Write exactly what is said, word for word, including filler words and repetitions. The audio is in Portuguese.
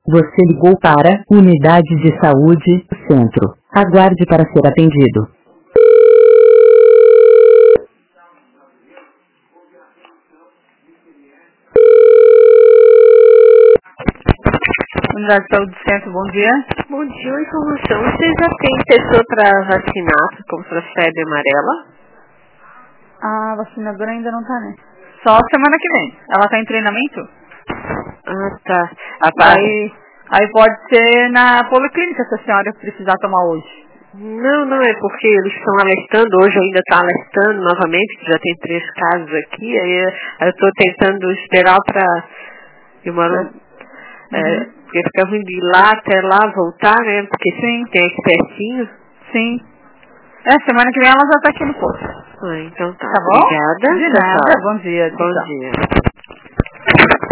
Você ligou para Unidade de Saúde, Centro. Aguarde para ser atendido. Unidade de Saúde Centro, bom dia. Bom dia, uma informação. Você já tem pessoa para vacinar contra a febre amarela? A vacinadora ainda não tá, né? Só semana que vem. Ela tá em treinamento? Ah, tá. Aí, aí pode ser na policlínica se a senhora precisar tomar hoje. Não, não, é porque eles estão alertando, hoje ainda está alertando novamente, que já tem três casos aqui, aí eu estou tentando esperar para... Eu moro... Uhum. É, porque fica ruim de ir lá até lá, voltar, né? Porque Sim. tem aqui pertinho. Sim. É, semana que vem ela já tá aqui no posto. Ah, então tá. Tá bom? Obrigada. De Tchau, nada, tchau. bom dia. Bom Tchau. dia.